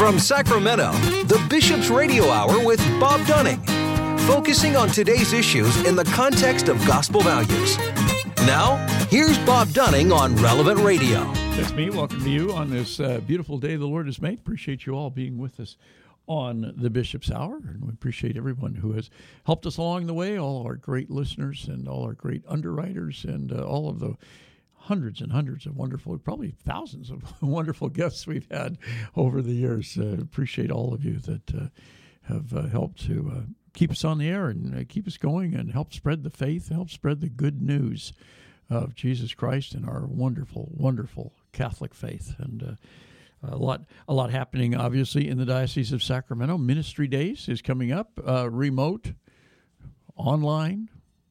From Sacramento, the Bishop's Radio Hour with Bob Dunning, focusing on today's issues in the context of gospel values. Now, here's Bob Dunning on Relevant Radio. That's me. Welcome to you on this beautiful day the Lord has made. Appreciate you all being with us on the Bishop's Hour, and we appreciate everyone who has helped us along the way, all our great listeners and all our great underwriters and all of the hundreds and hundreds of wonderful, probably thousands of wonderful guests we've had over the years. Appreciate all of you that have helped to keep us on the air and keep us going and help spread the faith, help spread the good news of Jesus Christ and our wonderful, wonderful Catholic faith. And a lot happening, obviously, in the Diocese of Sacramento. Ministry Days is coming up, remote, online,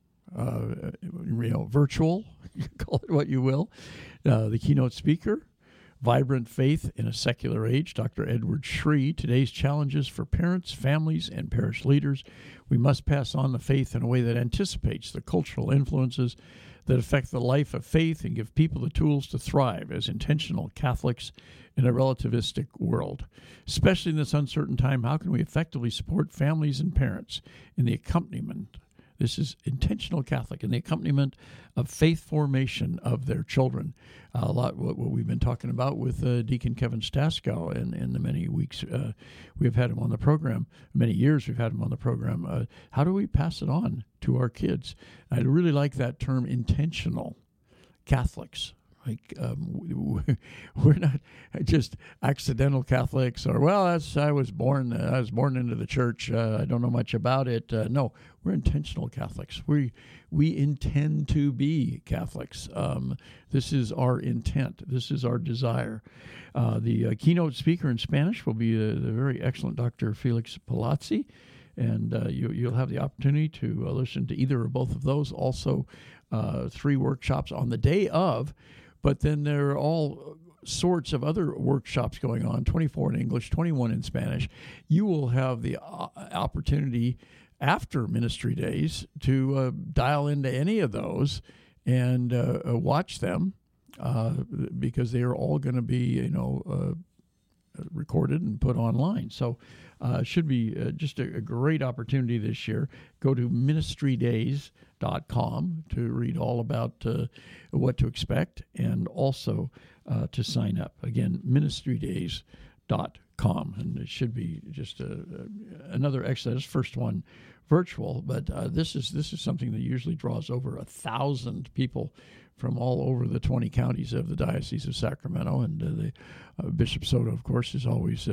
virtual, call it what you will. The keynote speaker, Vibrant Faith in a Secular Age, Dr. Edward Shree. Today's challenges for parents, families, and parish leaders. We must pass on the faith in a way that anticipates the cultural influences that affect the life of faith and give people the tools to thrive as intentional Catholics in a relativistic world. Especially in this uncertain time, how can we effectively support families and parents in the accompaniment? This is intentional Catholic in the accompaniment of faith formation of their children. A lot what we've been talking about with Deacon Kevin Staskow in the many weeks we've had him on the program, many years we've had him on the program. How do we pass it on to our kids? I really like that term, intentional Catholics. Like we're not just accidental Catholics, or I was born into the church. I don't know much about it. No, we're intentional Catholics. We intend to be Catholics. This is our intent. This is our desire. The keynote speaker in Spanish will be the very excellent Dr. Felix Palazzi, and you'll have the opportunity to listen to either or both of those. Also, 3 workshops on the day of. But then there are all sorts of other workshops going on, 24 in English, 21 in Spanish. You will have the opportunity after Ministry Days to dial into any of those and watch them because they are all going to be, recorded and put online. So it should be just a great opportunity this year. Go to ministrydays.com to read all about what to expect and also to sign up. Again, ministrydays.com. And it should be just another excellent, first one virtual, but this is something that usually draws over 1,000 people from all over the 20 counties of the Diocese of Sacramento, and the Bishop Soto, of course, is always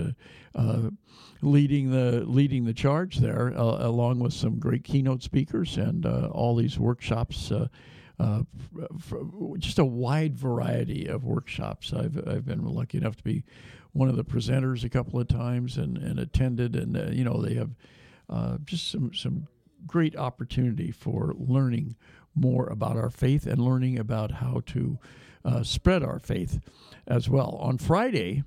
leading the charge there, along with some great keynote speakers and all these workshops. Just a wide variety of workshops. I've been lucky enough to be one of the presenters a couple of times and attended, and they have just some great opportunity for learning more about our faith and learning about how to spread our faith as well. On Friday,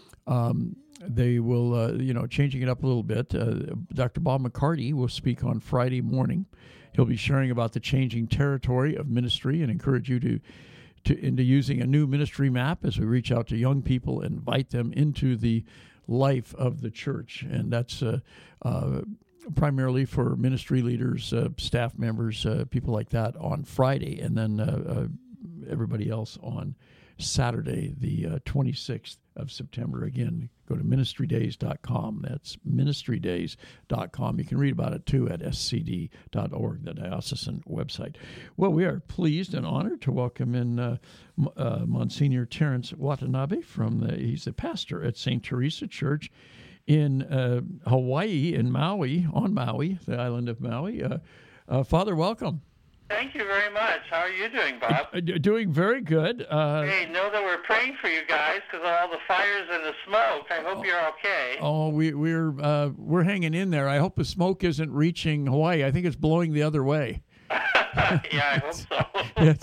they will, changing it up a little bit, Dr. Bob McCarty will speak on Friday morning. He'll be sharing about the changing territory of ministry and encourage you into using a new ministry map as we reach out to young people and invite them into the life of the church. And that's primarily for ministry leaders, staff members, people like that on Friday, and then everybody else on Saturday, the 26th of September. Again, go to ministrydays.com. That's ministrydays.com. You can read about it, too, at scd.org, the diocesan website. Well, we are pleased and honored to welcome in Monsignor Terrence Watanabe he's the pastor at St. Teresa Church in Hawaii, on Maui, the island of Maui. Father, welcome. Thank you very much. How are you doing, Bob? Doing very good. Hey, know that we're praying for you guys because of all the fires and the smoke. I hope you're okay. Oh, we're hanging in there. I hope the smoke isn't reaching Hawaii. I think it's blowing the other way. Yeah, I hope so. It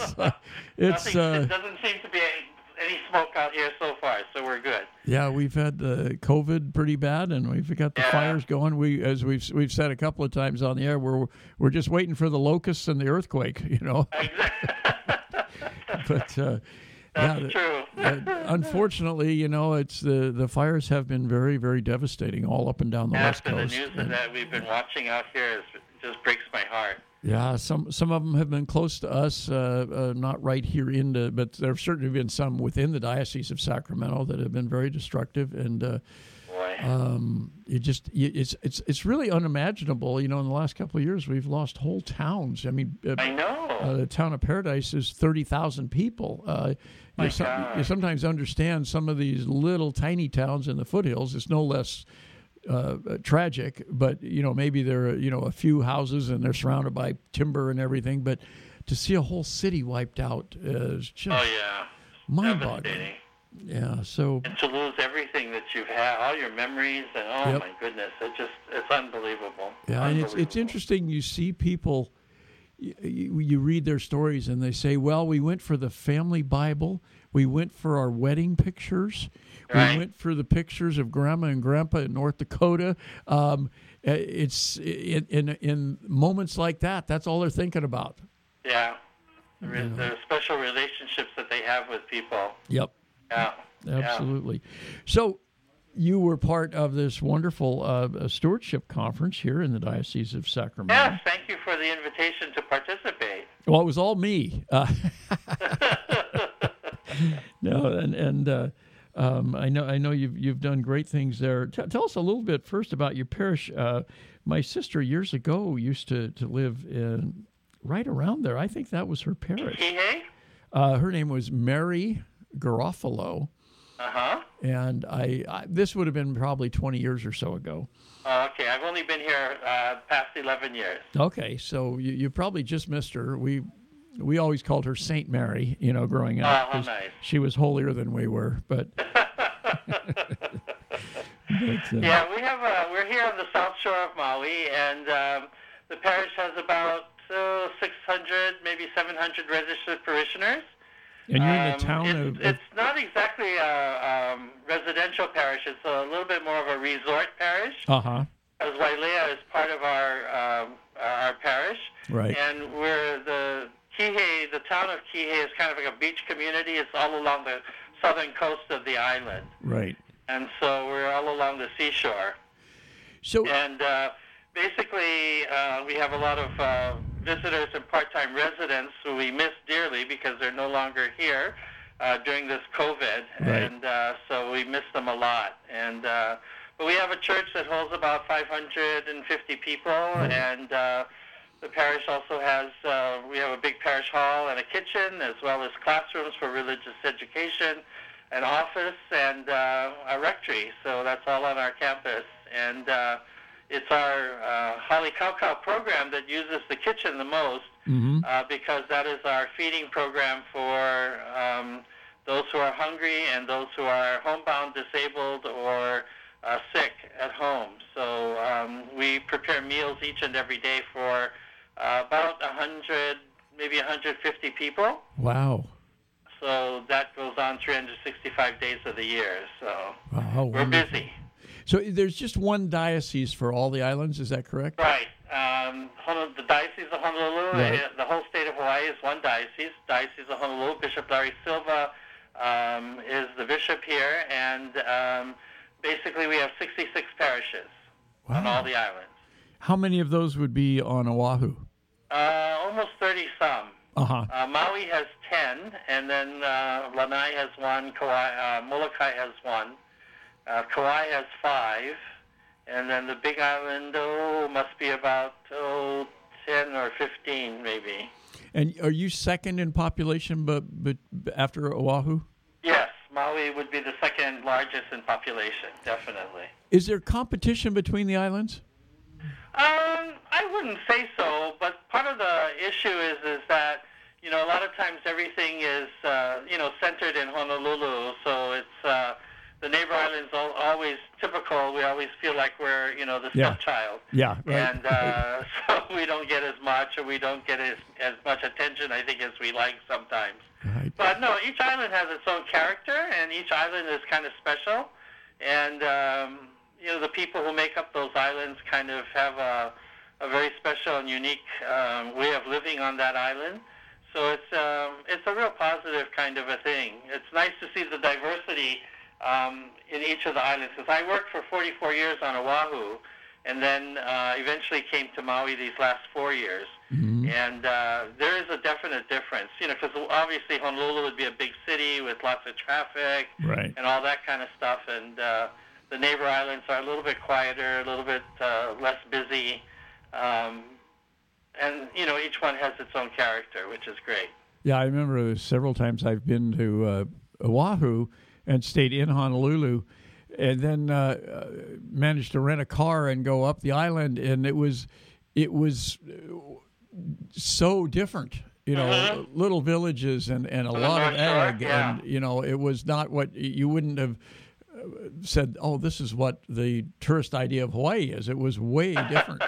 doesn't seem to be any smoke out here so far, so we're good. Yeah, we've had the COVID pretty bad, and we've got the fires going. As we've said a couple of times on the air, we're just waiting for the locusts and the earthquake, Exactly. But That's true. Unfortunately, it's the fires have been very, very devastating all up and down the West Coast. The news that we've been watching out here just breaks my heart. Yeah, some of them have been close to us, not right here but there have certainly been some within the Diocese of Sacramento that have been very destructive, and it's really unimaginable. In the last couple of years, we've lost whole towns. I mean, I know the town of Paradise is 30,000 people. You sometimes understand some of these little tiny towns in the foothills. It's no less tragic, but maybe there are a few houses and they're surrounded by timber and everything. But to see a whole city wiped out is just mind-boggling. Yeah, so and to lose everything that you've had, all your memories, and my goodness, it's unbelievable. Yeah, and it's interesting. You see people, you read their stories, and they say, "Well, we went for the family Bible, we went for our wedding pictures, right. We went for the pictures of Grandma and Grandpa in North Dakota." It's in moments like that. That's all they're thinking about. Yeah, the special relationships that they have with people. Yep. Yeah, absolutely. Yeah. So you were part of this wonderful stewardship conference here in the Diocese of Sacramento. Yes, thank you for the invitation to participate. Well, it was all me. No, and I know you've done great things there. Tell us a little bit first about your parish. My sister years ago used to live in right around there. I think that was her parish. Kihei? Her name was Mary Garofalo. Uh-huh. And this would have been probably 20 years or so ago. Okay, I've only been here past 11 years. Okay, so you probably just missed her. We always called her Saint Mary, growing up. Oh, nice. She was holier than we were, but... Yeah, we're here on the South Shore of Maui, and the parish has about 600, maybe 700 registered parishioners. And you're in the town it's not exactly a residential parish. It's a little bit more of a resort parish. Uh-huh. As Wailea is part of our parish. Right. And we're the town of Kihei is kind of like a beach community. It's all along the southern coast of the island. Right. And so we're all along the seashore. And basically, we have a lot of visitors and part-time residents who we miss dearly because they're no longer here during this COVID, right. And so we miss them a lot. And but we have a church that holds about 550 people, and the parish also has we have a big parish hall and a kitchen, as well as classrooms for religious education, an office, and a rectory. So that's all on our campus, and it's our Hale Kaukau program that uses the kitchen the most, mm-hmm. Because that is our feeding program for those who are hungry and those who are homebound, disabled, or sick at home. So we prepare meals each and every day for about 100, maybe 150 people. Wow. So that goes on 365 days of the year. So we're wonderful. Busy. So there's just one diocese for all the islands, is that correct? Right. The Diocese of Honolulu, right. The whole state of Hawaii is one diocese. Diocese of Honolulu, Bishop Larry Silva is the bishop here, and basically we have 66 parishes on all the islands. How many of those would be on Oahu? Almost 30-some. Uh-huh. Maui has 10, and then Lanai has one, Molokai has one. Kauai has 5, and then the Big Island, must be about 10 or 15, maybe. And are you second in population, but after Oahu? Yes, Maui would be the second largest in population, definitely. Is there competition between the islands? I wouldn't say so, but part of the issue is that a lot of times everything is centered in Honolulu, so it's. The neighbor islands always typical. We always feel like we're, the stepchild. Yeah, right. And so we don't get as much, or we don't get as much attention, I think, as we like sometimes. Right. But no, each island has its own character, and each island is kind of special. And, the people who make up those islands kind of have a very special and unique way of living on that island. So it's a real positive kind of a thing. It's nice to see the diversity in each of the islands. Because I worked for 44 years on Oahu, and then eventually came to Maui these last 4 years. Mm-hmm. And there is a definite difference, because obviously Honolulu would be a big city with lots of traffic Right. and all that kind of stuff. And the neighbor islands are a little bit quieter, a little bit less busy. And, each one has its own character, which is great. Yeah, I remember several times I've been to Oahu and stayed in Honolulu, and then managed to rent a car and go up the island, and it was so different. Little villages and a lot of ag, and it was not what you wouldn't have said. Oh, this is what the tourist idea of Hawaii is. It was way different.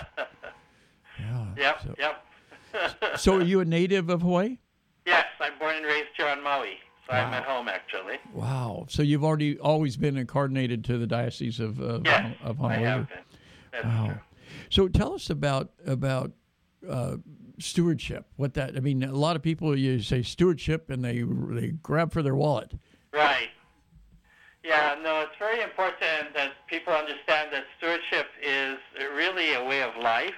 Yeah. Yep. So, are you a native of Hawaii? Yes, I'm born and raised here on Maui, so I'm at home actually. Wow. So you've always been incarnated to the Diocese of Honolulu. I have been. That's true. So tell us about stewardship. A lot of people, you say stewardship and they grab for their wallet. Right. Yeah, no, it's very important that people understand that stewardship is really a way of life.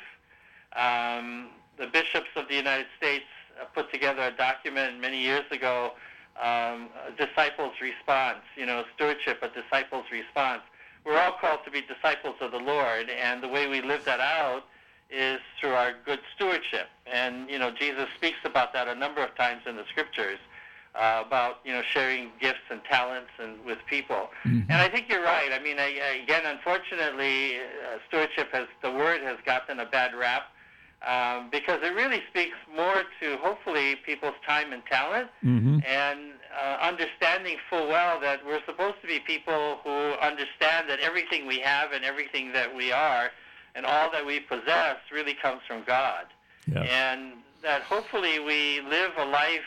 The bishops of the United States put together a document many years ago, a disciples' response, stewardship, a disciples' response. We're all called to be disciples of the Lord, and the way we live that out is through our good stewardship. And, Jesus speaks about that a number of times in the Scriptures, about, sharing gifts and talents and with people. Mm-hmm. And I think you're right. Again, unfortunately, stewardship the word has gotten a bad rap. Because it really speaks more to, hopefully, people's time and talent, mm-hmm. and understanding full well that we're supposed to be people who understand that everything we have and everything that we are and all that we possess really comes from God. Yeah. And that hopefully we live a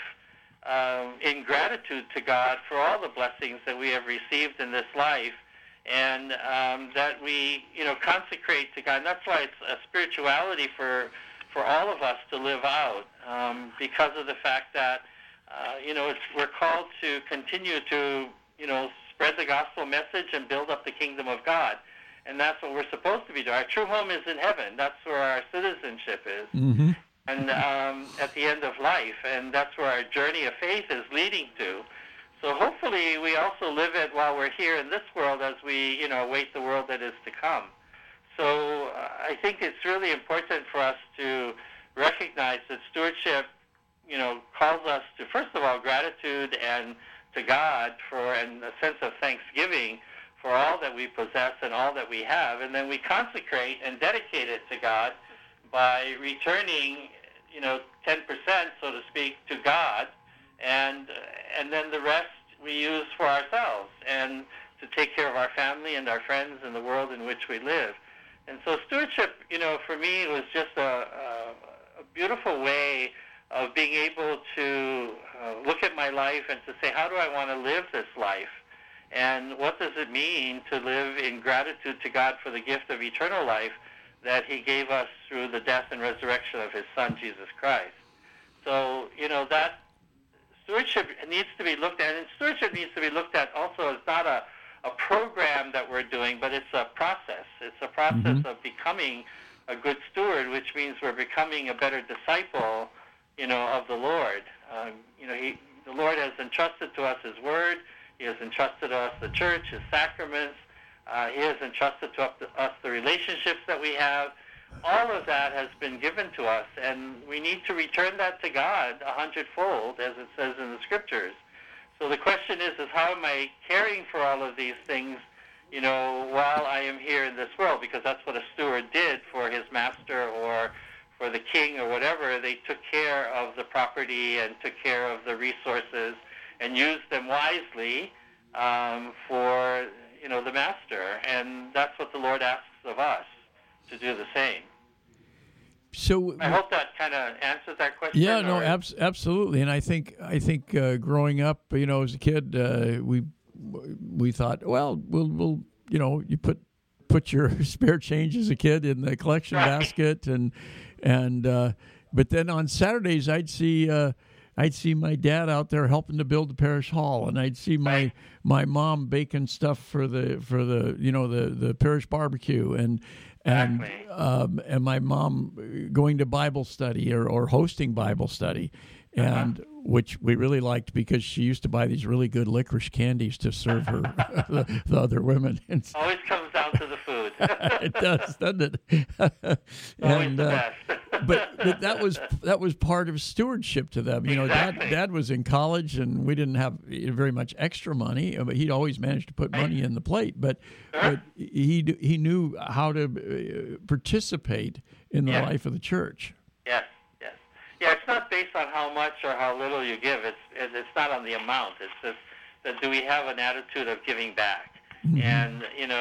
life in gratitude to God for all the blessings that we have received in this life, and that we, consecrate to God. And that's why it's a spirituality for all of us to live out, because of the fact that, we're called to continue to, spread the gospel message and build up the kingdom of God. And that's what we're supposed to be doing. Our true home is in heaven. That's where our citizenship is. Mm-hmm. And at the end of life. And that's where our journey of faith is leading to. So hopefully we also live it while we're here in this world as we, await the world that is to come. So I think it's really important for us to recognize that stewardship, calls us to, first of all, gratitude and to God and a sense of thanksgiving for all that we possess and all that we have. And then we consecrate and dedicate it to God by returning, 10%, so to speak, to God. And then the rest we use for ourselves and to take care of our family and our friends and the world in which we live. And so stewardship, for me, was just a beautiful way of being able to look at my life and to say, how do I want to live this life? And what does it mean to live in gratitude to God for the gift of eternal life that He gave us through the death and resurrection of His Son, Jesus Christ? So, that stewardship needs to be looked at, and stewardship needs to be looked at also as not a program that we're doing, but it's a process. It's a process mm-hmm. of becoming a good steward, which means we're becoming a better disciple, of the Lord. The Lord has entrusted to us His Word. He has entrusted to us the church, His sacraments. He has entrusted to us the relationships that we have. All of that has been given to us, and we need to return that to God 100-fold, as it says in the Scriptures. So the question is how am I caring for all of these things, while I am here in this world? Because that's what a steward did for his master or for the king or whatever. They took care of the property and took care of the resources and used them wisely for, the master. And that's what the Lord asks of us, to do the same. So I hope that kind of answers that question. Yeah, no, absolutely. And I think growing up, as a kid, we thought, well, we'll you put your spare change as a kid in the collection basket, and but then on Saturdays I'd see I'd see my dad out there helping to build the parish hall, and I'd see my mom baking stuff for the the parish barbecue, and my mom going to Bible study or hosting Bible study, and which we really liked because she used to buy these really good licorice candies to serve her the other women. And always comes down to the food. It does, doesn't it? Always the best. but that was part of stewardship to them. Exactly. Dad was in college, and we didn't have very much extra money, but he'd always managed to put money in the plate. But he knew how to participate in the life of the church. Yes. Yeah, it's not based on how much or how little you give. It's not on the amount. It's just that do we have an attitude of giving back? Mm-hmm. And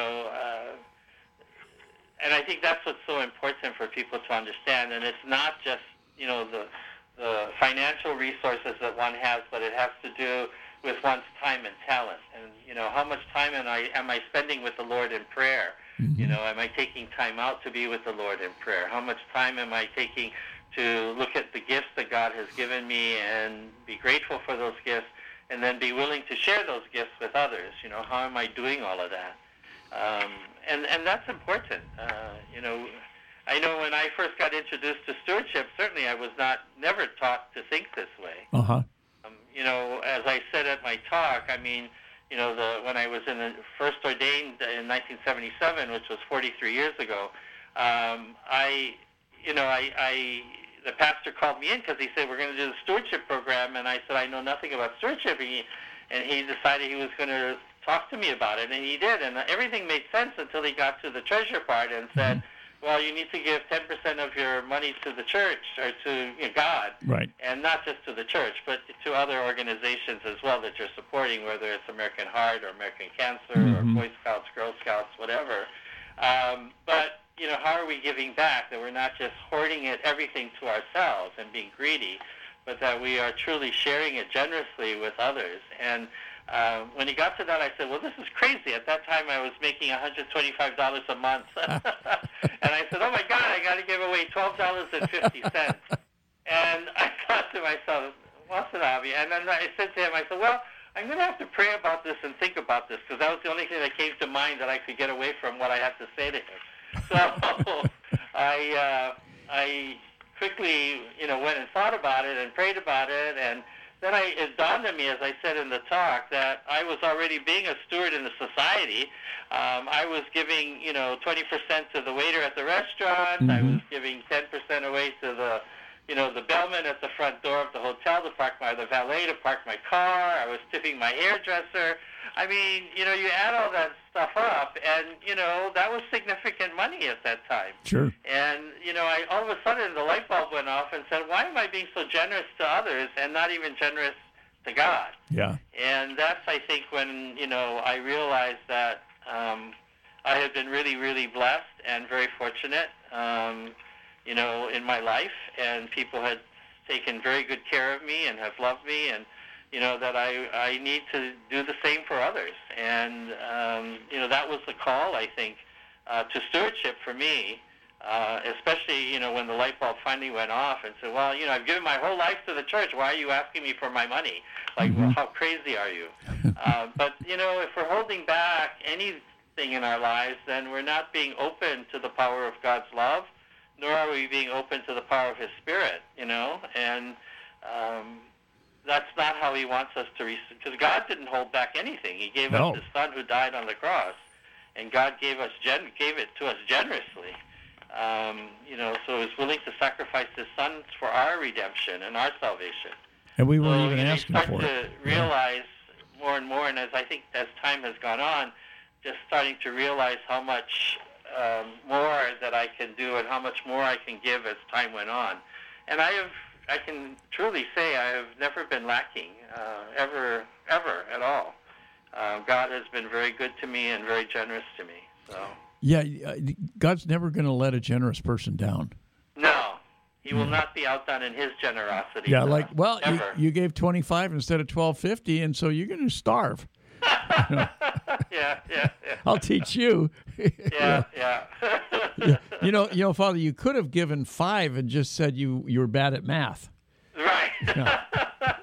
and I think that's what's so important for people to understand. And it's not just the financial resources that one has, but it has to do with one's time and talent. And how much time am I spending with the Lord in prayer? Mm-hmm. Am I taking time out to be with the Lord in prayer? How much time am I taking to look at the gifts that God has given me and be grateful for those gifts, and then be willing to share those gifts with others? How am I doing all of that? And that's important. I know when I first got introduced to stewardship, certainly I was never taught to think this way. Uh-huh. As I said at my talk, I mean, when I was first ordained in 1977, which was 43 years ago, the pastor called me in because he said, we're going to do the stewardship program. And I said, I know nothing about stewardship. And he decided he was going to talk to me about it. And he did. And everything made sense until he got to the treasure part and said, well, you need to give 10% of your money to the church or to God. Right. And not just to the church, but to other organizations as well that you're supporting, whether it's American Heart or American Cancer or Boy Scouts, Girl Scouts, whatever. But how are we giving back? That we're not just hoarding everything to ourselves and being greedy, but that we are truly sharing it generously with others. And when he got to that, I said, well, this is crazy. At that time, I was making $125 a month. And I said, oh, my God, I got to give away $12.50. And I thought to myself, what's it, Avi? And then I said to him, I said, well, I'm going to have to pray about this and think about this, because that was the only thing that came to mind that I could get away from what I had to say to him. So I quickly, went and thought about it and prayed about it, and then it dawned on me, as I said in the talk, that I was already being a steward in the society. I was giving, 20% to the waiter at the restaurant. Mm-hmm. I was giving 10% away to the bellman at the front door of the hotel the valet to park my car. I was tipping my hairdresser. I mean, you add all that stuff up, and, that was significant money at that time. Sure. And, all of a sudden the light bulb went off and said, why am I being so generous to others and not even generous to God? Yeah. And that's, I think, when, I realized that I had been really, really blessed and very fortunate, in my life, and people had taken very good care of me and have loved me, and that I need to do the same for others. And, that was the call, I think, to stewardship for me, especially, when the light bulb finally went off and said, well, I've given my whole life to the church. Why are you asking me for my money? Like, well, how crazy are you? But, if we're holding back anything in our lives, then we're not being open to the power of God's love, nor are we being open to the power of His Spirit, and that's not how He wants us to receive, because God didn't hold back anything. He gave us His Son who died on the cross, and God gave it to us generously. So He was willing to sacrifice His Son for our redemption and our salvation. And we weren't even asking for it. You start to realize more and more, and as time has gone on, just starting to realize how much more that I can do and how much more I can give as time went on. And I can truly say I have never been lacking, ever at all. God has been very good to me and very generous to me. So. Yeah, God's never going to let a generous person down. No, He will not be outdone in His generosity. Yeah, you gave $25 instead of $12.50, and so you're going to starve. Yeah. I'll teach you. Yeah. Father, you could have given $5 and just said you were bad at math. Right. Yeah.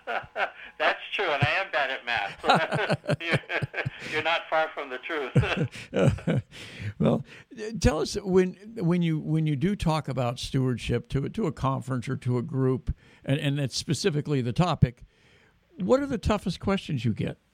true, and I am bad at math. So you're not far from the truth. Well, tell us when you do talk about stewardship to a conference or to a group, and that's specifically the topic. What are the toughest questions you get?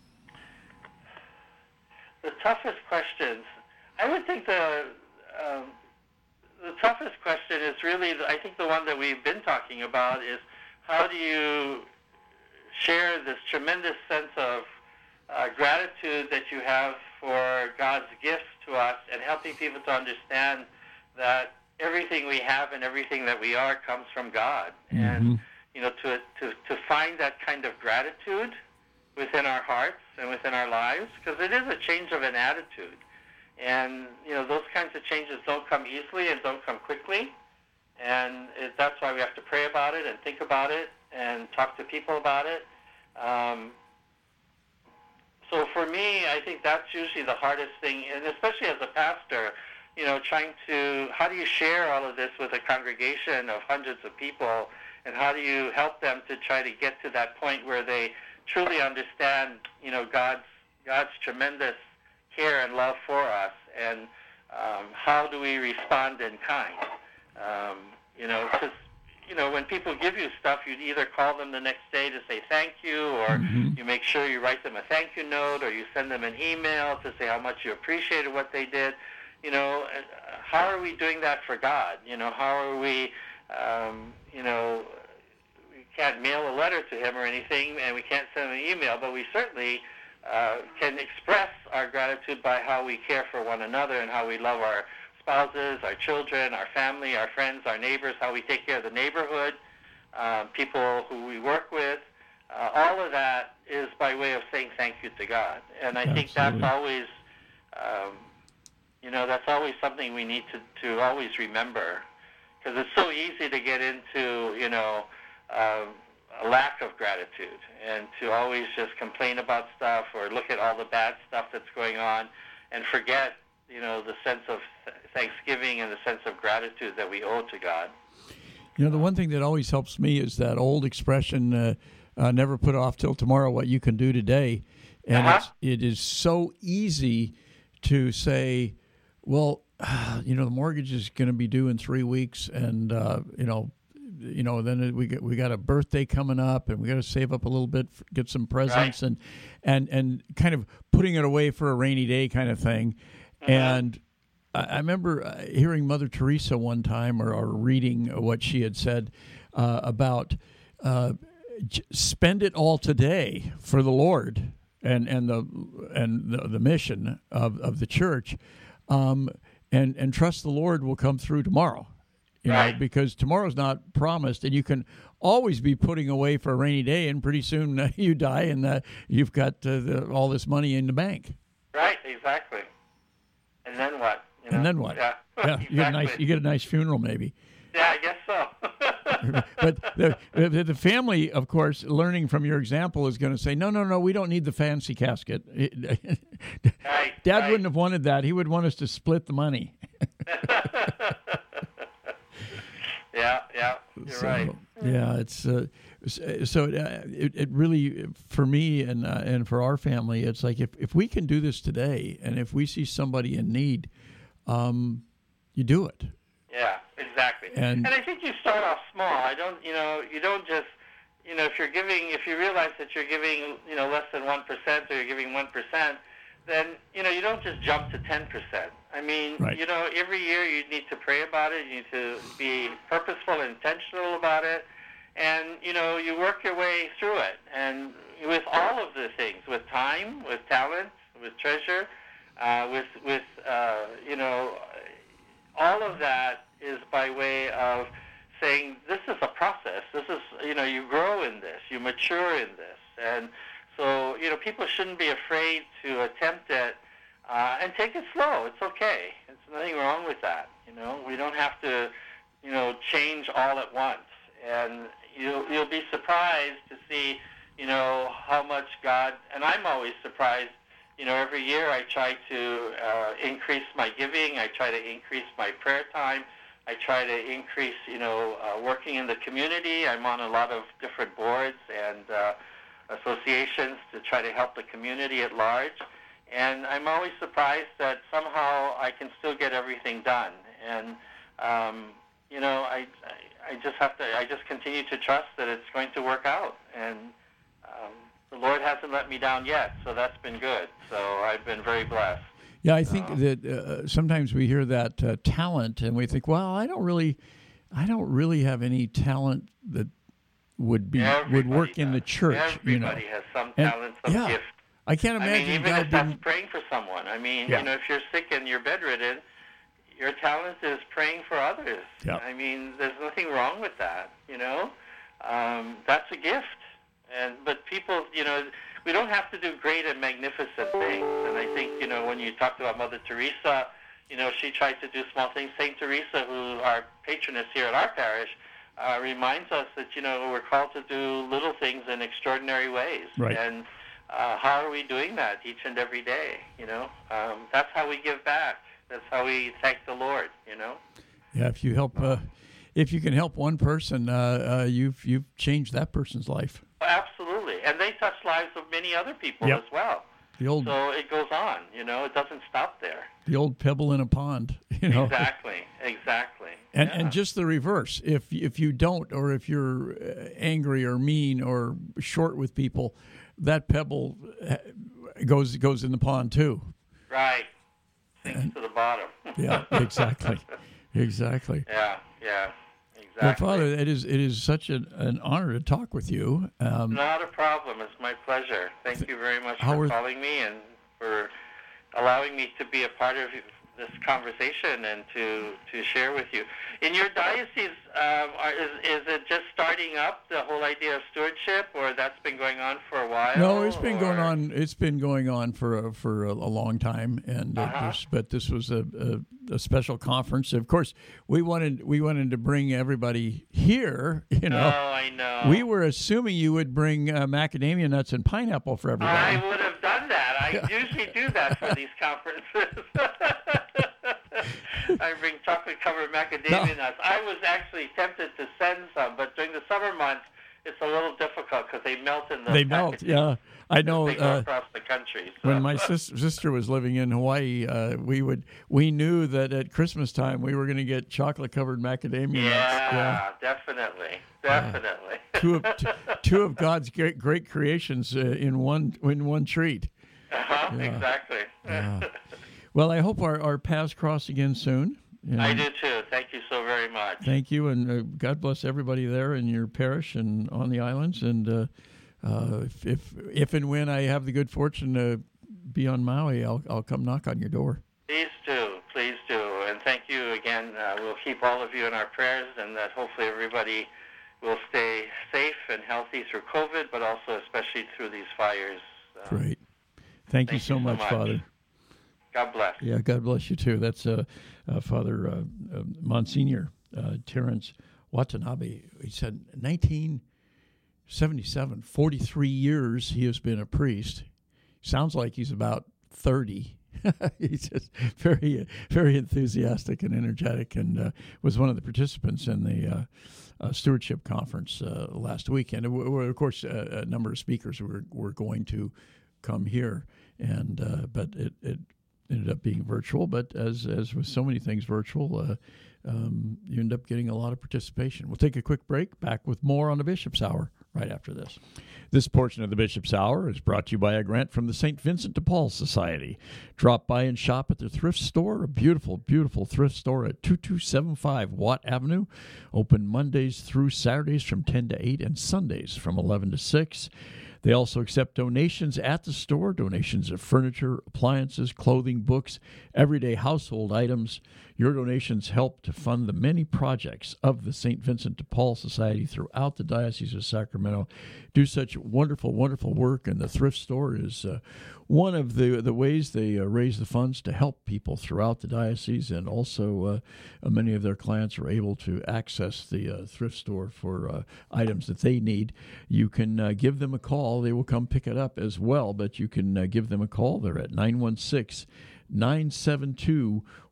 The toughest questions, I would think the toughest question is really, I think the one that we've been talking about is how do you share this tremendous sense of gratitude that you have for God's gifts to us and helping people to understand that everything we have and everything that we are comes from God. Mm-hmm. And, to find that kind of gratitude within our hearts and within our lives, because it is a change of an attitude. And, those kinds of changes don't come easily and don't come quickly. And that's why we have to pray about it and think about it and talk to people about it. So for me, I think that's usually the hardest thing, and especially as a pastor, how do you share all of this with a congregation of hundreds of people, and how do you help them to try to get to that point where they truly understand, God's tremendous care and love for us, and how do we respond in kind? Because, when people give you stuff, you either call them the next day to say thank you, or mm-hmm. you make sure you write them a thank you note, or you send them an email to say how much you appreciated what they did. How are we doing that for God? How are we, we can't mail a letter to him or anything, and we can't send him an email, but we certainly can express our gratitude by how we care for one another and how we love our spouses, our children, our family, our friends, our neighbors, how we take care of the neighborhood, people who we work with. All of that is by way of saying thank you to God. And I think that's always, that's always something we need to always remember, because it's so easy to get into, a lack of gratitude and to always just complain about stuff or look at all the bad stuff that's going on and forget, the sense of thanksgiving and the sense of gratitude that we owe to God. The one thing that always helps me is that old expression, never put off till tomorrow what you can do today. And it is so easy to say, well, the mortgage is going to be due in 3 weeks, and, then we got a birthday coming up, and we got to save up a little bit, get some presents, right. and kind of putting it away for a rainy day kind of thing. Mm-hmm. And I remember hearing Mother Teresa one time, or reading what she had said about spend it all today for the Lord and the mission of the church, and trust the Lord will come through tomorrow. Because tomorrow's not promised, and you can always be putting away for a rainy day, and pretty soon you die, and you've got all this money in the bank. Right, exactly. And then what? And then what? Yeah, exactly. You get a nice funeral, maybe. Yeah, I guess so. But the family, of course, learning from your example, is going to say, no, we don't need the fancy casket. Dad wouldn't have wanted that. He would want us to split the money. Yeah, you're right. Yeah, it's it really, for me and for our family, it's like if we can do this today, and if we see somebody in need, you do it. Yeah, exactly. And I think you start off small. You don't just, if you realize that you're giving, less than 1%, or you're giving 1%, then, you don't just jump to 10%. I mean, right. Every year you need to pray about it. You need to be purposeful and intentional about it. And, you work your way through it. And with all of the things, with time, with talent, with treasure, with all of that is by way of saying, this is a process. This is, you grow in this. You mature in this. And so, people shouldn't be afraid to attempt it and take it slow. It's okay. There's nothing wrong with that. We don't have to, change all at once. And you'll be surprised to see, how much God, and I'm always surprised, every year I try to increase my giving. I try to increase my prayer time. I try to increase, working in the community. I'm on a lot of different boards, and associations to try to help the community at large. And I'm always surprised that somehow I can still get everything done. And, I just continue to trust that it's going to work out. And the Lord hasn't let me down yet, so that's been good. So I've been very blessed. Yeah, I think that sometimes we hear that talent, and we think, well, I don't really have any talent that would work in the church. Everybody has some talent, some gift. I can't imagine. Even if that's praying for someone. If you're sick and you're bedridden, your talent is praying for others. Yeah. There's nothing wrong with that. That's a gift. But people, we don't have to do great and magnificent things. And I think, when you talked about Mother Teresa, she tried to do small things. St. Teresa, who our patroness here at our parish, reminds us that, we're called to do little things in extraordinary ways. Right. And how are we doing that each and every day? That's how we give back. That's how we thank the Lord. Yeah, if you help, if you can help one person, you've changed that person's life. Absolutely, and they touch lives of many other people as well. So it goes on. It doesn't stop there. The old pebble in a pond. Exactly. And just the reverse. If you don't, or if you're angry or mean or short with people, that pebble goes in the pond too. Right. Sinks to the bottom. Yeah, exactly. Yeah, exactly. Well, Father, it is such an honor to talk with you. Not a problem. It's my pleasure. Thank you very much for calling me and for allowing me to be a part of this conversation and to share with you. In your diocese, is it just starting up, the whole idea of stewardship, or that's been going on for a while? No, it's been going on. It's been going on for a long time, and but this was a special conference. Of course, we wanted to bring everybody here. Oh, I know. We were assuming you would bring macadamia nuts and pineapple for everybody. I would have done that. I usually do that for these conferences. I bring chocolate-covered macadamia nuts. I was actually tempted to send some, but during the summer months, it's a little difficult because they melt in the packaging. Melt, yeah. I know. They go across the country. So. When my sister was living in Hawaii, we knew that at Christmas time we were going to get chocolate-covered macadamia nuts. Yeah, definitely. Two of God's great creations in one treat. Exactly. Yeah. Well, I hope our paths cross again soon. I do too. Thank you so very much. Thank you, and God bless everybody there in your parish and on the islands. And if and when I have the good fortune to be on Maui, I'll come knock on your door. Please do, and thank you again. We'll keep all of you in our prayers, and that hopefully everybody will stay safe and healthy through COVID, but also especially through these fires. Great. Thank you so much, Father. God bless. Yeah, God bless you too. That's Father Monsignor Terrence Watanabe. He said 1977, 43 years he has been a priest. Sounds like he's about 30. He's just very, very enthusiastic and energetic, and was one of the participants in the stewardship conference last weekend. Of course, a number of speakers were going to come here, and but it ended up being virtual. But as with so many things virtual, you end up getting a lot of participation. We'll take a quick break. Back with more on the Bishop's Hour right after this. This portion of the Bishop's Hour is brought to you by a grant from the St. Vincent de Paul Society. Drop by and shop at their thrift store, a beautiful, beautiful thrift store at 2275 Watt Avenue. Open Mondays through Saturdays from 10 to 8 and Sundays from 11 to 6. They also accept donations at the store, donations of furniture, appliances, clothing, books, everyday household items. Your donations help to fund the many projects of the St. Vincent de Paul Society throughout the Diocese of Sacramento. Do such wonderful, wonderful work, and the thrift store is one of the ways they raise the funds to help people throughout the diocese, and also many of their clients are able to access the thrift store for items that they need. You can give them a call. They will come pick it up as well, but you can give them a call. They're at 916-972-1010.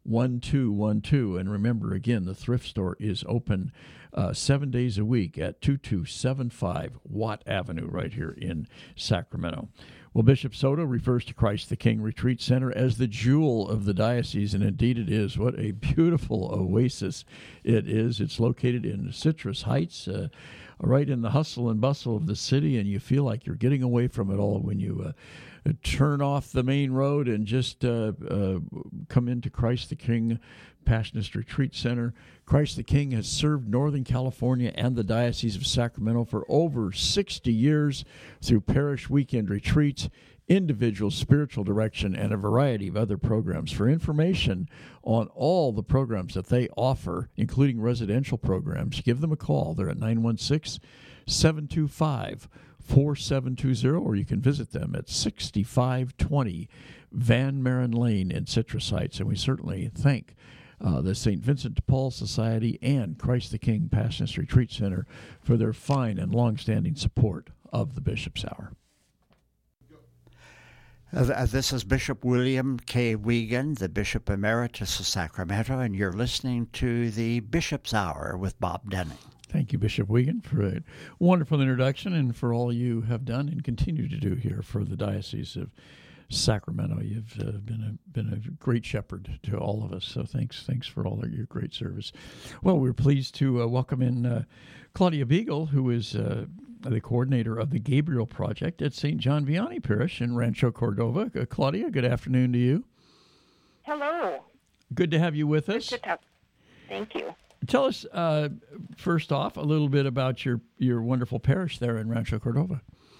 1212. And remember, again, the thrift store is open 7 days a week at 2275 Watt Avenue right here in Sacramento. Well, Bishop Soto refers to Christ the King Retreat Center as the jewel of the diocese, and indeed it is. What a beautiful oasis it is. It's located in Citrus Heights, right in the hustle and bustle of the city, and you feel like you're getting away from it all when you turn off the main road and just come into Christ the King Passionist Retreat Center. Christ the King has served Northern California and the Diocese of Sacramento for over 60 years through parish weekend retreats, individual spiritual direction, and a variety of other programs. For information on all the programs that they offer, including residential programs, give them a call. They're at 916-725-4720, or you can visit them at 6520 Van Maren Lane in Citrus Heights. And we certainly thank the St. Vincent de Paul Society and Christ the King Passionist Retreat Center for their fine and long-standing support of the Bishop's Hour. This is Bishop William K. Wiegand, the Bishop Emeritus of Sacramento, and you're listening to the Bishop's Hour with Bob Dunning. Thank you, Bishop Wiegand, for a wonderful introduction and for all you have done and continue to do here for the Diocese of Sacramento. You've been a great shepherd to all of us, so thanks for all of your great service. Well, we're pleased to welcome in Claudia Beagle, who is the coordinator of the Gabriel Project at St. John Vianney Parish in Rancho Cordova. Claudia, good afternoon to you. Hello. Good to have you with us. Thank you. Tell us, first off, a little bit about your wonderful parish there in Rancho Cordova.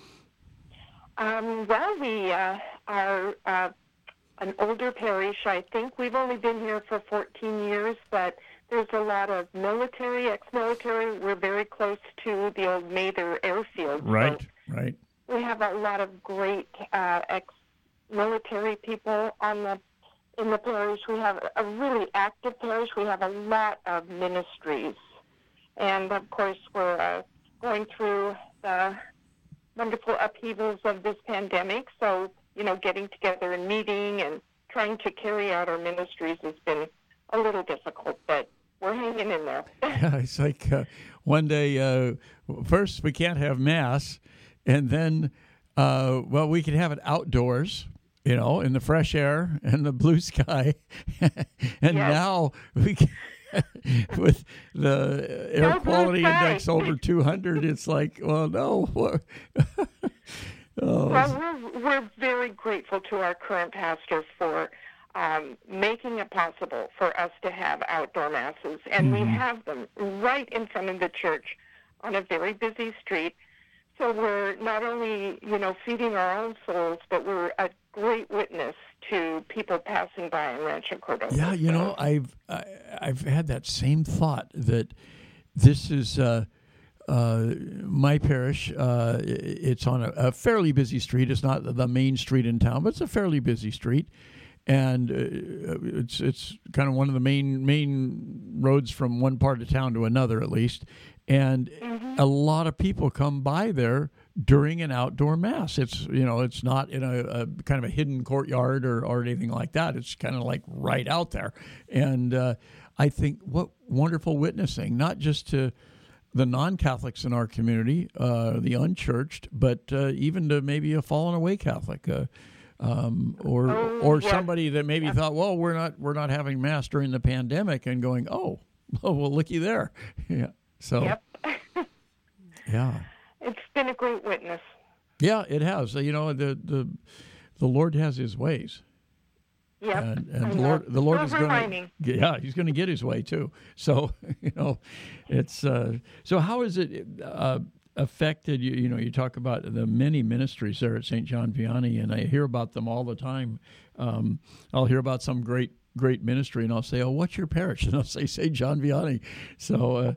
Well, we are an older parish. I think we've only been here for 14 years, but there's a lot of military, ex-military. We're very close to the old Mather Airfield. Right, so right. We have a lot of great ex-military people in the parish. We have a really active parish. We have a lot of ministries. And, of course, we're going through the wonderful upheavals of this pandemic. So, getting together and meeting and trying to carry out our ministries has been a little difficult, but we're hanging in there. Yeah, it's like one day, first we can't have Mass, and then, we can have it outdoors, in the fresh air and the blue sky. And yes. Now we can, with the air quality index over 200, it's like, well, no. Well, we're very grateful to our current pastor for making it possible for us to have outdoor masses. And we have them right in front of the church on a very busy street. So we're not only, feeding our own souls, but we're a great witness to people passing by in Rancho Cordova. Yeah, I've had that same thought that this is my parish. It's on a fairly busy street. It's not the main street in town, but it's a fairly busy street. And it's kind of one of the main roads from one part of town to another, at least. And a lot of people come by there during an outdoor mass. It's it's not in a kind of a hidden courtyard or anything like that. It's kind of like right out there. And I think what wonderful witnessing, not just to the non-Catholics in our community, the unchurched, but even to maybe a fallen away Catholic. Or somebody that maybe thought, well, we're not having Mass during the pandemic, and going, oh well, looky there. Yeah. So. Yep. Yeah. It's been a great witness. Yeah, it has. The Lord has His ways. Yep. And the Lord is going to. He's going to get His way too. So it's so how is it affected you? You talk about the many ministries there at St. John Vianney, and I hear about them all the time. I'll hear about some great ministry, and I'll say, "Oh, what's your parish?" And I'll say, "St. John Vianney." So,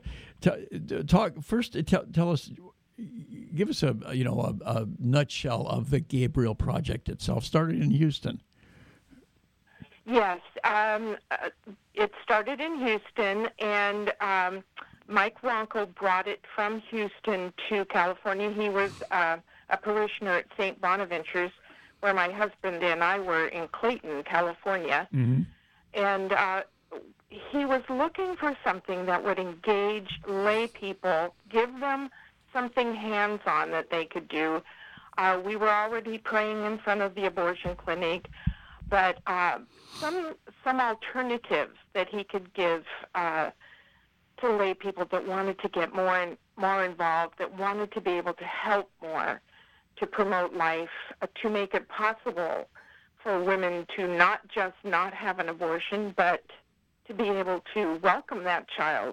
tell us, give us a nutshell of the Gabriel Project itself. Started in Houston. Yes, it started in Houston, and Mike Ronco brought it from Houston to California. He was a parishioner at St. Bonaventure's, where my husband and I were in Clayton, California. Mm-hmm. And he was looking for something that would engage lay people, give them something hands-on that they could do. We were already praying in front of the abortion clinic, but some alternatives that he could give to lay people that wanted to get more involved, that wanted to be able to help more, to promote life, to make it possible for women to not just not have an abortion, but to be able to welcome that child,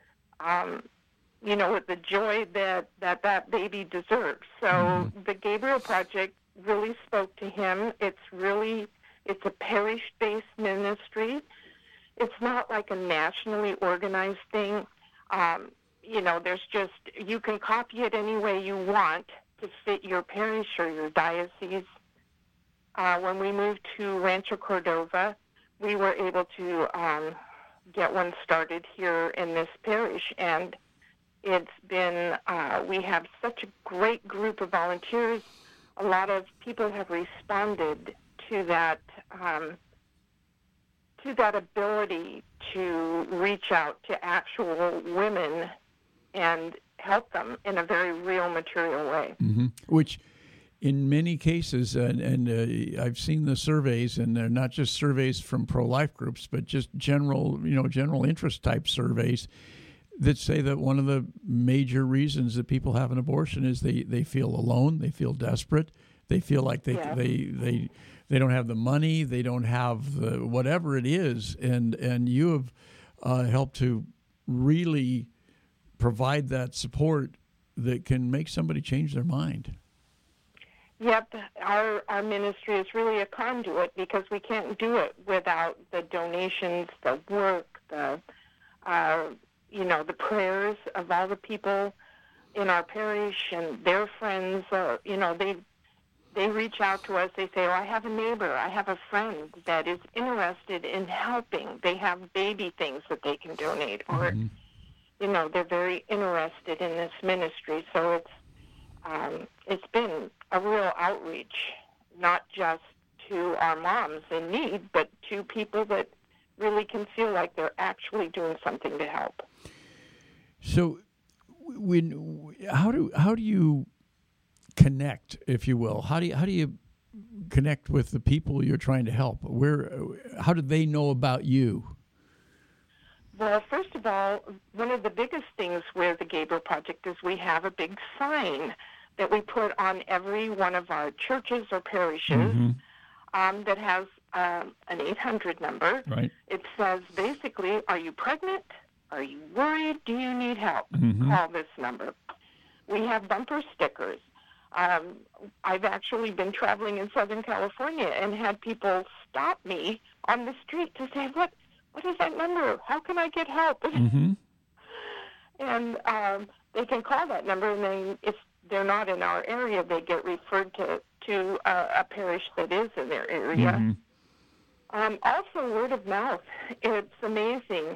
with the joy that baby deserves. So the Gabriel Project really spoke to him. It's a parish-based ministry. It's not like a nationally organized thing. There's just, you can copy it any way you want to fit your parish or your diocese. When we moved to Rancho Cordova, we were able to get one started here in this parish, and it's been, we have such a great group of volunteers. A lot of people have responded to that ability to reach out to actual women and help them in a very real, material way. Mm-hmm. Which, in many cases, and I've seen the surveys, and they're not just surveys from pro-life groups, but just general interest type surveys that say that one of the major reasons that people have an abortion is they feel alone, they feel desperate, they feel like they don't have the money, they don't have the whatever it is, and you have helped to really provide that support that can make somebody change their mind. Yep, our ministry is really a conduit because we can't do it without the donations, the work, the prayers of all the people in our parish and their friends. They reach out to us. They say, "Oh, I have a neighbor, I have a friend that is interested in helping. They have baby things that they can donate, or they're very interested in this ministry." So it's been a real outreach, not just to our moms in need, but to people that really can feel like they're actually doing something to help. So, how do you connect, if you will? How do you connect with the people you're trying to help? How do they know about you? Well, first of all, one of the biggest things with the Gabriel Project is we have a big sign that we put on every one of our churches or parishes that has an 800 number. Right. It says basically, are you pregnant? Are you worried? Do you need help? Call this number. We have bumper stickers. I've actually been traveling in Southern California and had people stop me on the street to say, what is that number? How can I get help? And they can call that number, and then if they're not in our area, they get referred to a parish that is in their area. Also, word of mouth. It's amazing,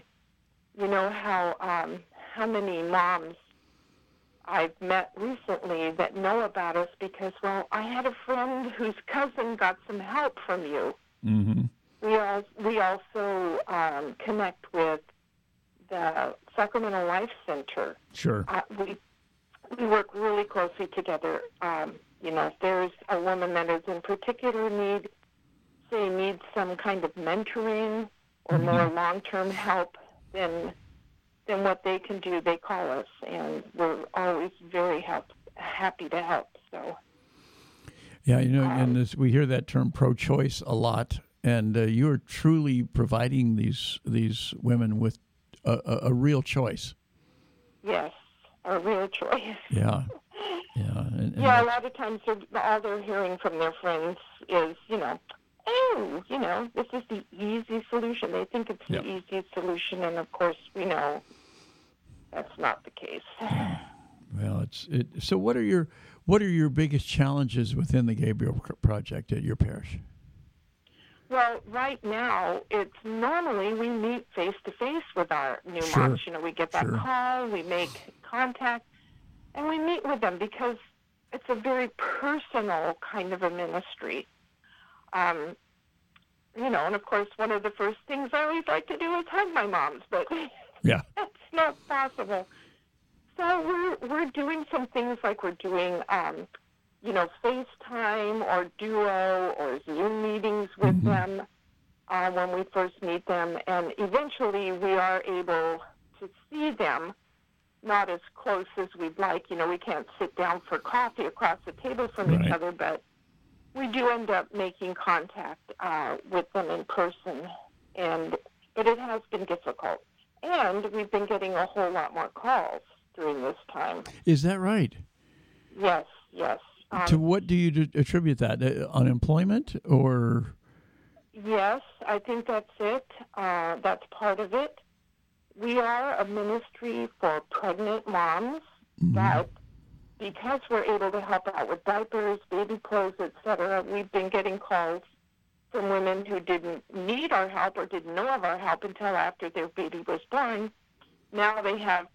how many moms I've met recently that know about us because, well, I had a friend whose cousin got some help from you. We also connect with the Sacramento Life Center. Sure. We work really closely together. If there's a woman that is in particular need, say needs some kind of mentoring or more long-term help, then what they can do, they call us, and we're always very happy to help. So. Yeah, and we hear that term pro-choice a lot, and you're truly providing these women with a real choice. Yes, a real choice. Yeah. And a lot of times all they're hearing from their friends is, this is the easy solution. They think it's the easiest solution, and of course we know that's not the case. Well, so what are your biggest challenges within the Gabriel Project at your parish? Well, right now, it's normally we meet face-to-face with our new moms. We get that call, we make contact, and we meet with them because it's a very personal kind of a ministry. and of course, one of the first things I always like to do is hug my moms, but Yeah. that's not possible. So we're doing some things like we're doing, FaceTime or Duo or Zoom meetings with them when we first meet them, and eventually we are able to see them, not as close as we'd like. We can't sit down for coffee across the table from each other, but we do end up making contact with them in person, but it has been difficult. And we've been getting a whole lot more calls during this time. Is that right? Yes. To what do you attribute that? Unemployment or? Yes, I think that's it. That's part of it. We are a ministry for pregnant moms, but because we're able to help out with diapers, baby clothes, etc., we've been getting calls from women who didn't need our help or didn't know of our help until after their baby was born. Now they have,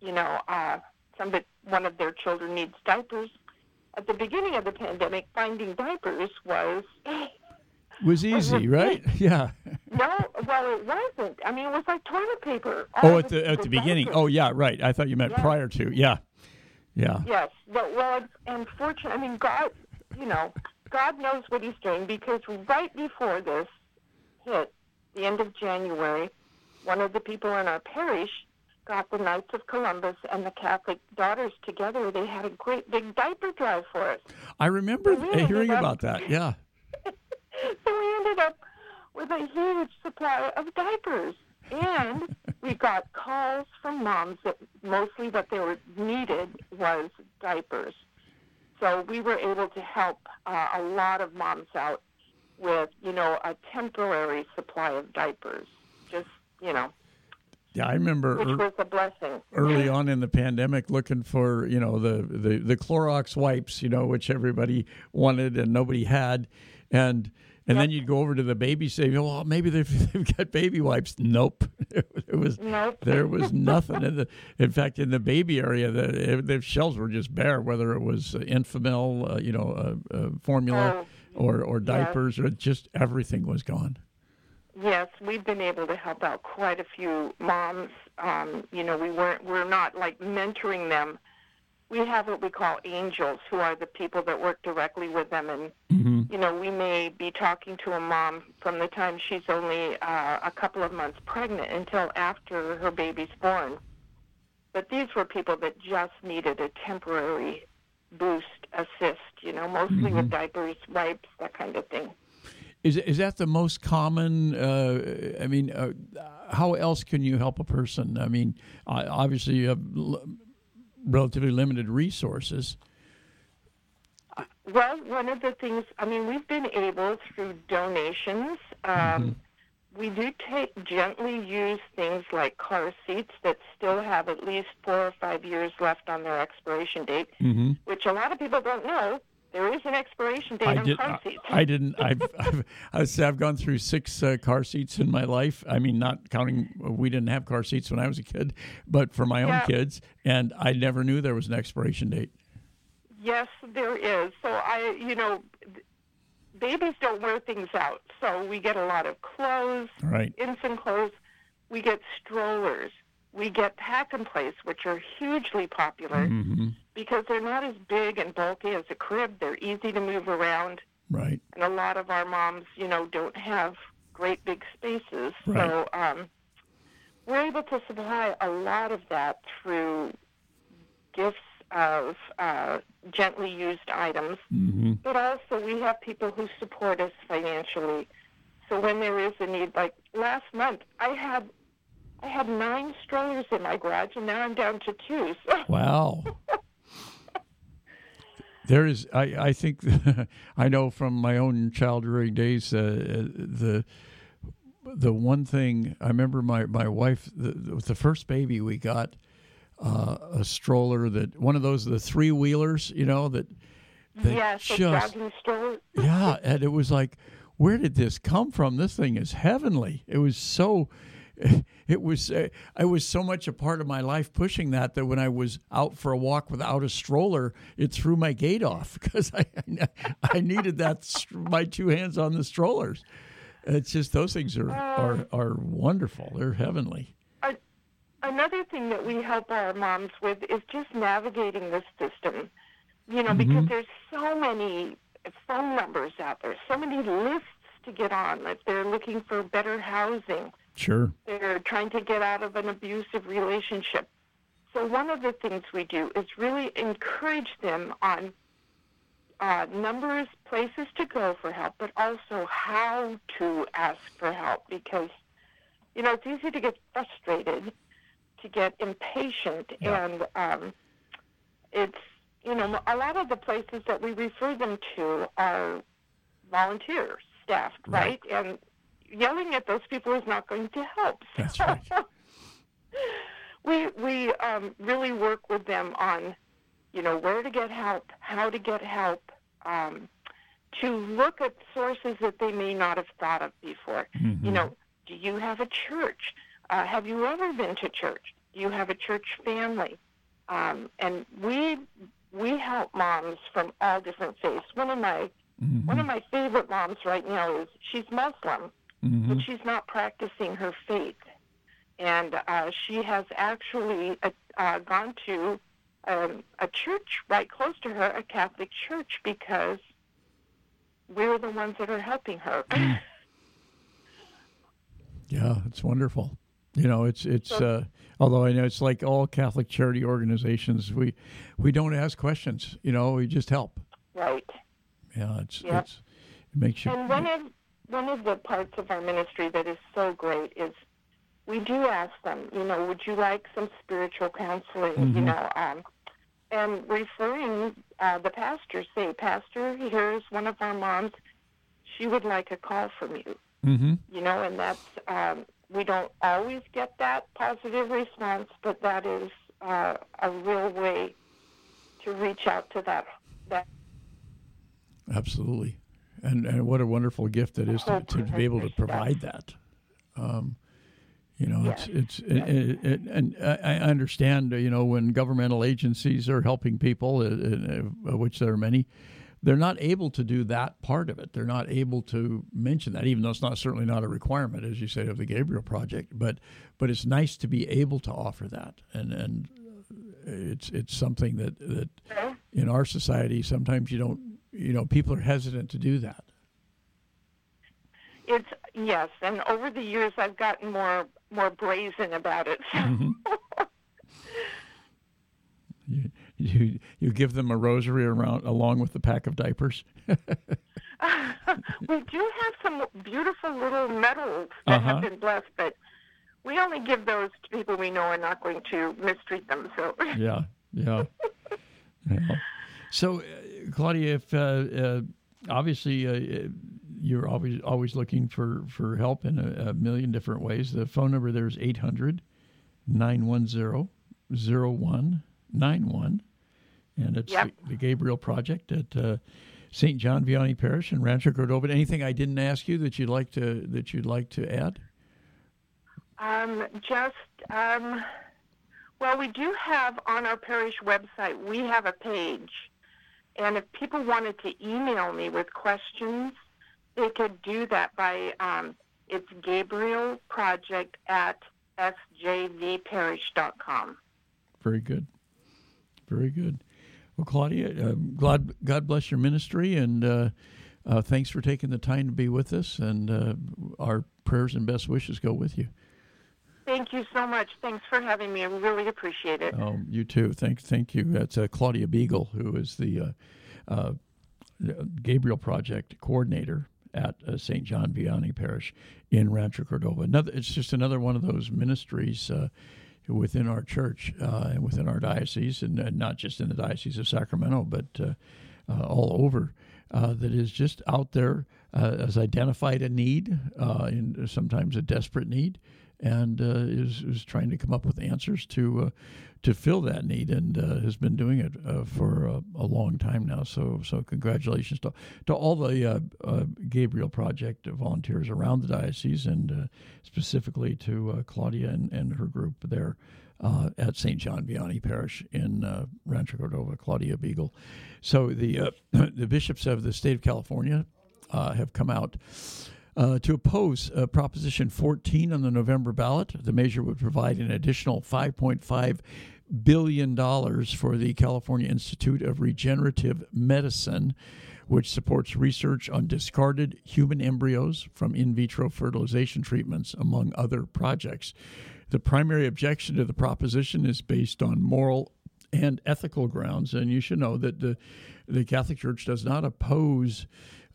one of their children needs diapers. At the beginning of the pandemic, finding diapers was easy, right? Yeah. No, well, it wasn't. I mean, it was like toilet paper. At the beginning. Diapers. Oh, yeah, right. I thought you meant prior to. Yeah. Yes. Well, unfortunately, I mean, God knows what he's doing, because right before this hit, the end of January, one of the people in our parish got the Knights of Columbus and the Catholic Daughters together. They had a great big diaper drive for us. I remember hearing about that, yeah. So we ended up with a huge supply of diapers. And we got calls from moms that mostly what they were needed was diapers. So we were able to help a lot of moms out with, a temporary supply of diapers. Just, Yeah, I remember. Which was a blessing. Early on in the pandemic, looking for, the Clorox wipes, which everybody wanted and nobody had. And then you'd go over to the baby station. Well, maybe they've got baby wipes. Nope, there was nothing. In fact, in the baby area, the shelves were just bare. Whether it was Enfamil, formula, or diapers, or just everything was gone. Yes, we've been able to help out quite a few moms. We're not like mentoring them. We have what we call angels, who are the people that work directly with them. And, we may be talking to a mom from the time she's only a couple of months pregnant until after her baby's born. But these were people that just needed a temporary boost, assist, mostly with diapers, wipes, that kind of thing. Is that the most common? How else can you help a person? I mean, obviously you have relatively limited resources. Well, one of the things, we've been able through donations. We do gently use things like car seats that still have at least 4 or 5 years left on their expiration date, which a lot of people don't know. There is an expiration date on car seats. I didn't. I've gone through 6 car seats in my life. I mean, not counting, we didn't have car seats when I was a kid, but for my own kids, and I never knew there was an expiration date. Yes, there is. So babies don't wear things out. So we get a lot of clothes, infant clothes. We get strollers. We get pack and plays, which are hugely popular because they're not as big and bulky as a crib. They're easy to move around. Right. And a lot of our moms, don't have great big spaces. Right. So we're able to supply a lot of that through gifts of gently used items. But also we have people who support us financially. So when there is a need, like last month, I had 9 strollers in my garage, and now I'm down to 2. So. Wow. There is, I think, I know from my own child rearing days, the one thing, I remember my wife, the first baby we got, a stroller one of those, the 3-wheelers, that yes, just, a jogging stroller. Yeah, and it was like, where did this come from? This thing is heavenly. It was so... It was so much a part of my life pushing that when I was out for a walk without a stroller, it threw my gait off because I needed my 2 hands on the strollers. It's just those things are wonderful. They're heavenly. Another thing that we help our moms with is just navigating this system, because there's so many phone numbers out there, so many lists to get on. If they're looking for better housing, sure, they're trying to get out of an abusive relationship. So one of the things we do is really encourage them on numbers, places to go for help, but also how to ask for help, because, it's easy to get frustrated, to get impatient, and it's, a lot of the places that we refer them to are volunteer staffed, right? And yelling at those people is not going to help. That's right. We really work with them on, where to get help, how to get help, to look at sources that they may not have thought of before. Do you have a church? Have you ever been to church? Do you have a church family? And we help moms from all different faiths. One of my favorite moms right now is she's Muslim, but she's not practicing her faith. And she has actually gone to a church right close to her, a Catholic church, because we're the ones that are helping her. Yeah, it's wonderful. It's although I know it's like all Catholic charity organizations, we don't ask questions. We just help. Right. Yeah, it makes you. And one of the parts of our ministry that is so great is we do ask them, would you like some spiritual counseling? And referring the pastor, say, Pastor, here's one of our moms. She would like a call from you. And that's, we don't always get that positive response, but that is a real way to reach out to that. Absolutely. And what a wonderful gift it is to be able to provide that. And I understand, when governmental agencies are helping people, which there are many, they're not able to do that part of it. They're not able to mention that, even though it's certainly not a requirement, as you said, of the Gabriel Project. But it's nice to be able to offer that, and it's something that in our society sometimes you don't. People are hesitant to do that. Yes, and over the years I've gotten more brazen about it. You give them a rosary along with the pack of diapers. We do have some beautiful little medals that have been blessed, but we only give those to people we know are not going to mistreat them. So yeah. So, Claudia, if obviously you're always looking for help in a million different ways. The phone number there is 800-910-0191, and it's the Gabriel Project at St. John Vianney Parish in Rancho Cordova. Anything I didn't ask you that you'd like to add? Well, we do have on our parish website, we have a page, and if people wanted to email me with questions, they could do that by, it's Gabriel Project at sjvparish.com. Very good. Very good. Well, Claudia, God bless your ministry, and thanks for taking the time to be with us, and our prayers and best wishes go with you. Thank you so much. Thanks for having me. I really appreciate it. Oh, you too. Thank you. That's Claudia Beagle, who is the Gabriel Project coordinator at St. John Vianney Parish in Rancho Cordova. It's just another one of those ministries within our church and within our diocese, and not just in the Diocese of Sacramento, but all over, that is just out there, has identified a need, and sometimes a desperate need, and is trying to come up with answers to fill that need, and has been doing it for a long time now. So congratulations to all the Gabriel Project volunteers around the diocese, and specifically to Claudia and her group there at St. John Vianney Parish in Rancho Cordova, Claudia Beagle. So the bishops of the state of California have come out to oppose Proposition 14 on the November ballot. The measure would provide an additional $5.5 billion for the California Institute of Regenerative Medicine, which supports research on discarded human embryos from in vitro fertilization treatments, among other projects. The primary objection to the proposition is based on moral and ethical grounds, and you should know that the Catholic Church does not oppose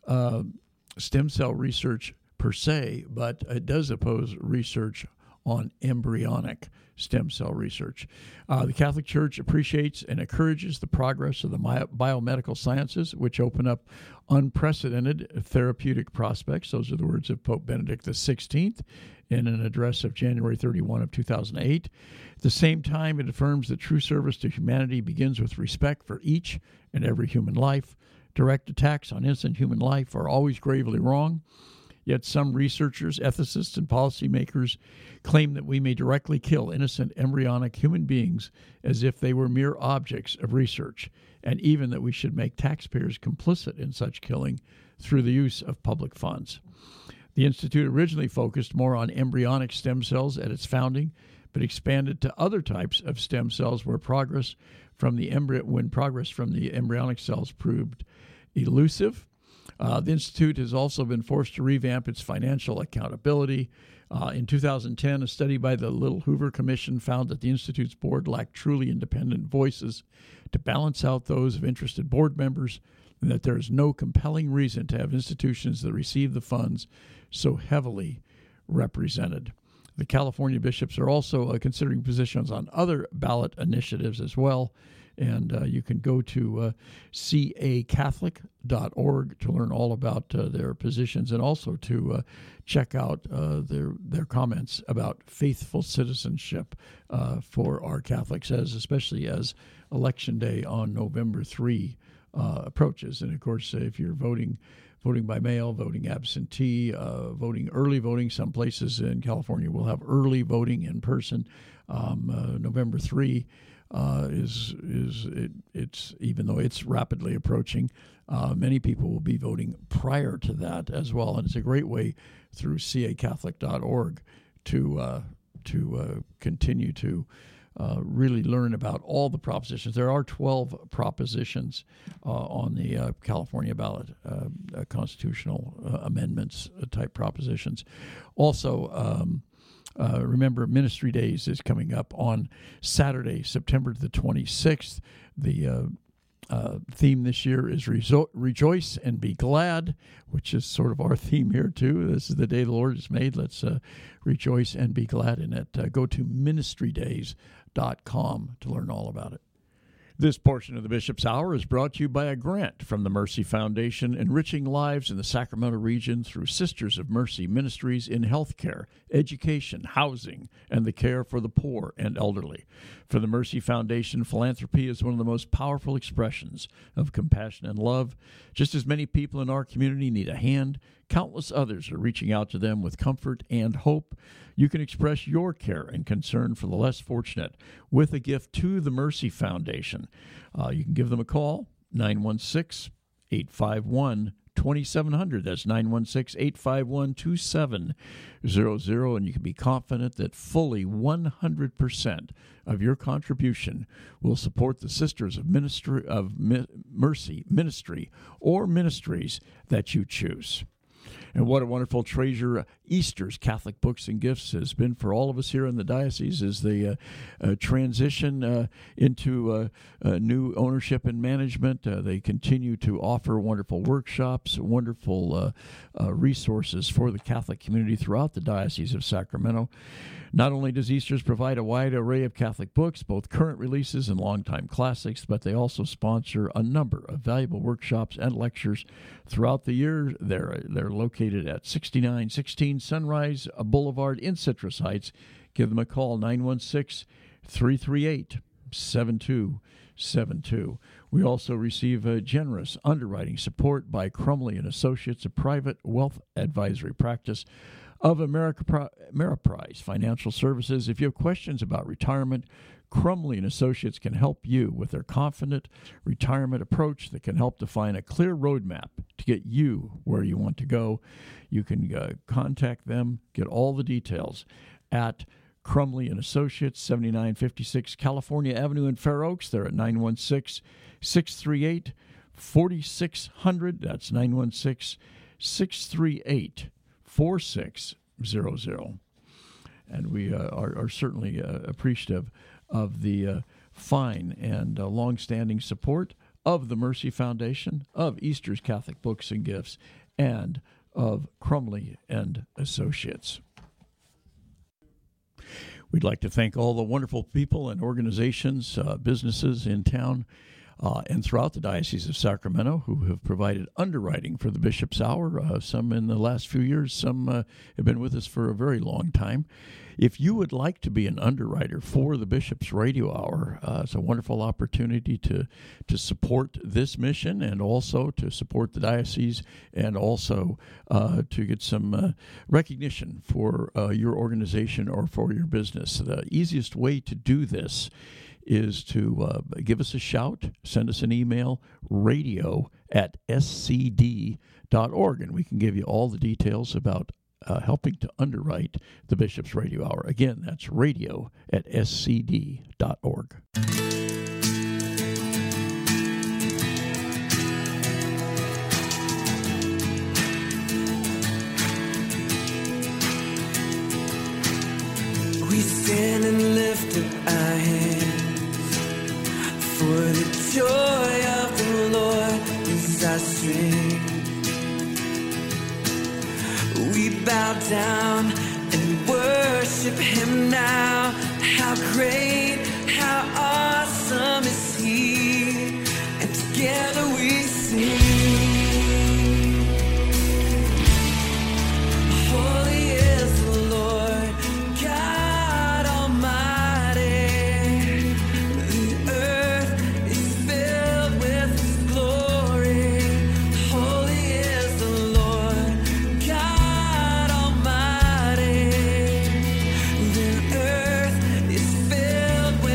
stem cell research per se, but it does oppose research on embryonic stem cell research. The Catholic Church appreciates and encourages the progress of the biomedical sciences, which open up unprecedented therapeutic prospects. Those are the words of Pope Benedict XVI in an address of January 31 of 2008. At the same time, it affirms that true service to humanity begins with respect for each and every human life. Direct attacks on innocent human life are always gravely wrong. Yet some researchers, ethicists, and policymakers claim that we may directly kill innocent embryonic human beings as if they were mere objects of research, and even that we should make taxpayers complicit in such killing through the use of public funds. The Institute originally focused more on embryonic stem cells at its founding, but expanded to other types of stem cells when progress from the embryonic cells proved elusive. The Institute has also been forced to revamp its financial accountability. In 2010, a study by the Little Hoover Commission found that the Institute's board lacked truly independent voices to balance out those of interested board members, and that there is no compelling reason to have institutions that receive the funds so heavily represented. The California bishops are also considering positions on other ballot initiatives as well. And you can go to cacatholic.org to learn all about their positions, and also to check out their comments about faithful citizenship for our Catholics, especially as Election Day on November 3 approaches. And, of course, if you're voting by mail, voting absentee, voting early voting, some places in California will have early voting in person. November 3 it's even though it's rapidly approaching, many people will be voting prior to that as well, and it's a great way through cacatholic.org to continue to really learn about all the propositions. There are 12 propositions on the California ballot, constitutional amendments type propositions. Also, remember, Ministry Days is coming up on Saturday, September the 26th. The theme this year is Rejoice and Be Glad, which is sort of our theme here, too. This is the day the Lord has made. Let's rejoice and be glad in it. Go to ministrydays.com to learn all about it. This portion of the Bishop's Hour is brought to you by a grant from the Mercy Foundation, enriching lives in the Sacramento region through Sisters of Mercy ministries in healthcare, education, housing, and the care for the poor and elderly. For the Mercy Foundation, philanthropy is one of the most powerful expressions of compassion and love. Just as many people in our community need a hand, countless others are reaching out to them with comfort and hope. You can express your care and concern for the less fortunate with a gift to the Mercy Foundation. You can give them a call, 916-851-2700. That's 916-851-2700. And you can be confident that fully 100% of your contribution will support the Sisters of Mercy ministry or ministries that you choose. And what a wonderful treasure Easter's Catholic Books and Gifts has been for all of us here in the diocese as they transition into new ownership and management. They continue to offer wonderful workshops, wonderful resources for the Catholic community throughout the Diocese of Sacramento. Not only does Easter's provide a wide array of Catholic books, both current releases and longtime classics, but they also sponsor a number of valuable workshops and lectures throughout the year. They're located at 6916 Sunrise Boulevard in Citrus Heights. Give them a call, 916-338-7272. We also receive generous underwriting support by Crumley & Associates, a private wealth advisory practice of Ameriprise Financial Services. If you have questions about retirement, Crumley & Associates can help you with their confident retirement approach that can help define a clear roadmap to get you where you want to go. You can contact them, get all the details at Crumley and Associates, 7956 California Avenue in Fair Oaks. They're at 916-638-4600. That's 916-638-4600. And we are certainly appreciative of the fine and long-standing support of the Mercy Foundation, of Easter's Catholic Books and Gifts, and of Crumley and Associates. We'd like to thank all the wonderful people and organizations, businesses in town and throughout the Diocese of Sacramento who have provided underwriting for the Bishop's Hour, some in the last few years, some have been with us for a very long time. If you would like to be an underwriter for the Bishop's Radio Hour, it's a wonderful opportunity to support this mission and also to support the diocese and also to get some recognition for your organization or for your business. The easiest way to do this is to give us a shout, send us an email, radio@scd.org, and we can give you all the details about helping to underwrite the Bishop's Radio Hour. Again, that's radio@scd.org. We stand and lift up our hands, for the joy of the Lord is our strength. We bow down and worship Him now. How great, how awesome is He, and together we sing. Holy is the Lord God Almighty. The earth is filled with His glory. Holy is the Lord God Almighty. The earth is filled with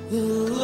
Ooh.